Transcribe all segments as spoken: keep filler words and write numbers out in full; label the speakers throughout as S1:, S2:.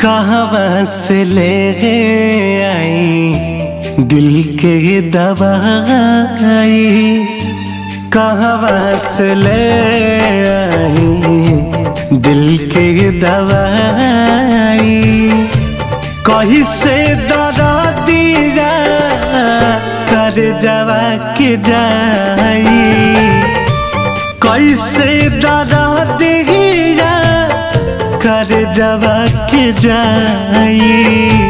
S1: कहाँ से ले आई दिल के दवाई, कहाँ से ले आई दिल के दवाई। कहीं से दरा दिया कर जवा के जाई, कैसे दरा दिया कर जवा के जाई।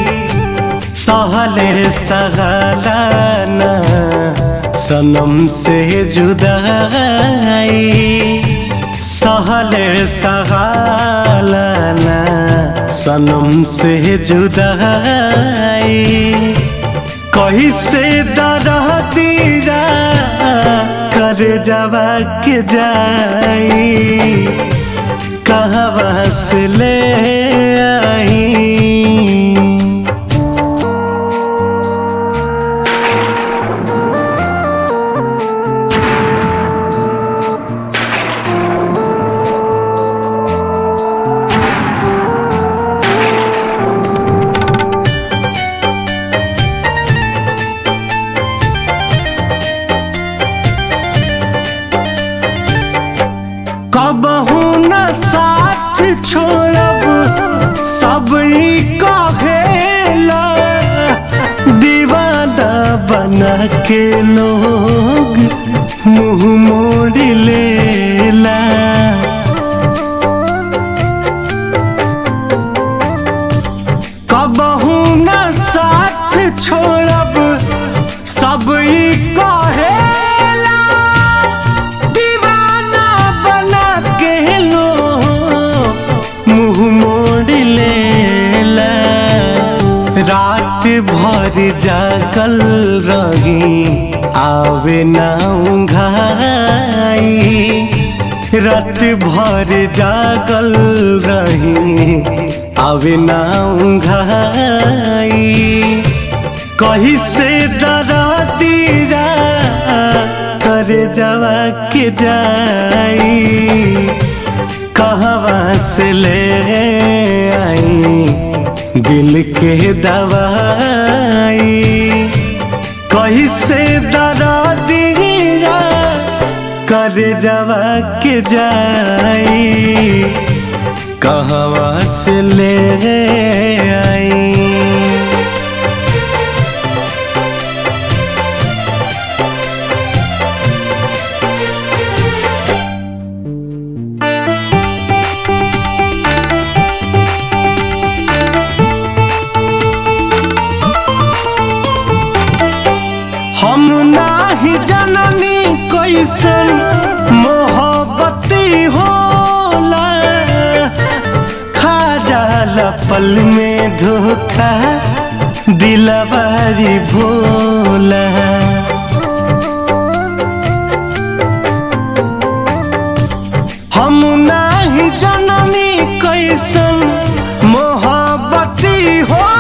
S1: सहले सहलाना सनम से जुदाई, सहले सहलाना सनम से जुदाई। कहीं से दरा दिया कर जवा के जाई, कहाँ से ले आई। कबहू न साथ छोड़ब सब ही कहेला, दीवाना बना के लोग मुँह मोड़ लेला। कबहू न साथ छोड़ब सब ही कहेला, रात भर जागल रही आवे ना उंघाई। रात भर जागल रही आवे ना उंघाई। कहीं से दरा दिया कर जवा के जाई, कहाँ से ले आई दिल के दवाई। कहीं से दरा दिया कर जवा के जाई, कहाँ से ले आई। हम नाही जननी कैसन मोहब्बती होला, खा जाला पल में धोखा दिलवारी भोला। हम नाही जननी कैसन मोहब्बती होला,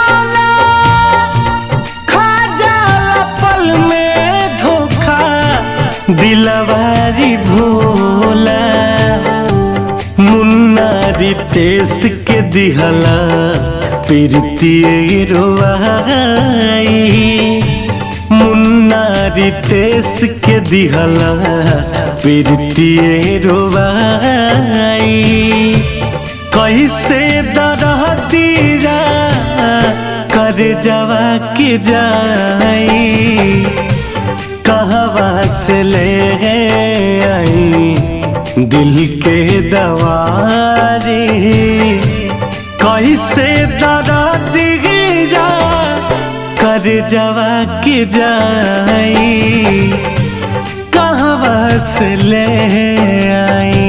S1: दिलवारी भोला। मुन्ना रितेश के दिहला प्रीतिये रोवाई, मुन्ना रितेश के दिहला प्रीतिये रोवाई। कैसे दरा दिया कर जवा के जाई, कहाँ से ले आई दिल के दवाई। कैसे दरा दिया कर जवा के जाई, कहाँ से ले आई।